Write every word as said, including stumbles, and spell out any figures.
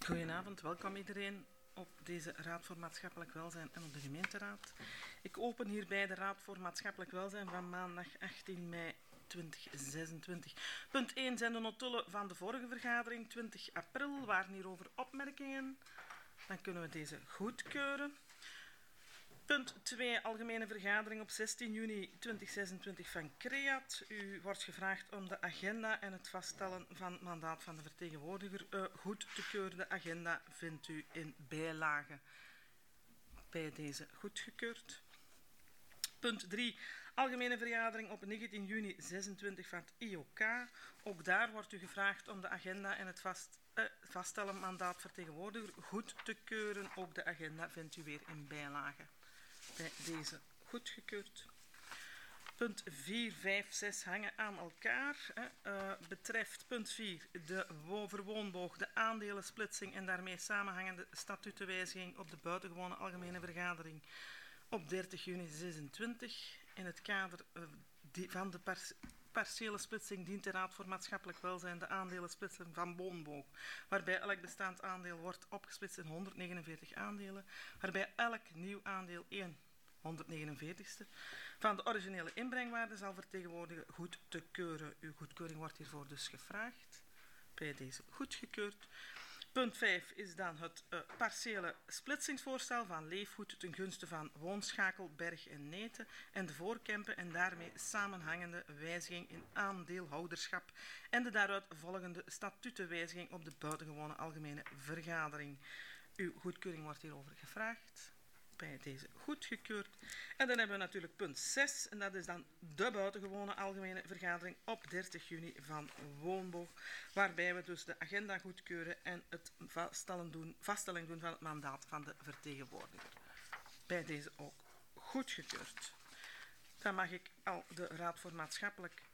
Goedenavond, welkom iedereen op deze Raad voor Maatschappelijk Welzijn en op de gemeenteraad. Ik open hierbij de Raad voor Maatschappelijk Welzijn van maandag achttien mei tweeduizend zesentwintig. Punt één zijn de notulen van de vorige vergadering, twintig april. Waren hierover opmerkingen? Dan kunnen we deze goedkeuren. Punt twee, algemene vergadering op zestien juni tweeduizend zesentwintig van CREAT. U wordt gevraagd om de agenda en het vaststellen van het mandaat van de vertegenwoordiger uh, goed te keuren. De agenda vindt u in bijlage. Bij deze goedgekeurd. Punt drie, algemene vergadering op negentien juni zesentwintig van het I O K. Ook daar wordt u gevraagd om de agenda en het vast, uh, vaststellen mandaat vertegenwoordiger goed te keuren. Ook de agenda vindt u weer in bijlage. Bij deze goedgekeurd. Punt vier, vijf, zes hangen aan elkaar. Uh, betreft punt vier de verwoonboog, de aandelensplitsing en daarmee samenhangende statutenwijziging op de buitengewone algemene vergadering op dertig juni zesentwintig. In het kader uh, die, van de pers partiële splitsing dient de Raad voor Maatschappelijk Welzijn de aandelensplitsing van woonboog, waarbij elk bestaand aandeel wordt opgesplitst in honderdnegenenveertig aandelen, waarbij elk nieuw aandeel één honderdnegenenveertigste van de originele inbrengwaarde zal vertegenwoordigen goed te keuren. Uw goedkeuring wordt hiervoor dus gevraagd. Bij deze goedgekeurd. Punt vijf is dan het uh, partiële splitsingsvoorstel van leefgoed ten gunste van Woonschakel, Berg en Neten en de Voorkempen en daarmee samenhangende wijziging in aandeelhouderschap en de daaruit volgende statutenwijziging op de buitengewone algemene vergadering. Uw goedkeuring wordt hierover gevraagd. Bij deze goedgekeurd. En dan hebben we natuurlijk punt zes, en dat is dan de buitengewone algemene vergadering op dertig juni van Woonboog, waarbij we dus de agenda goedkeuren en het vaststellen doen, vaststelling doen van het mandaat van de vertegenwoordiger. Bij deze ook goedgekeurd. Dan mag ik al de Raad voor Maatschappelijk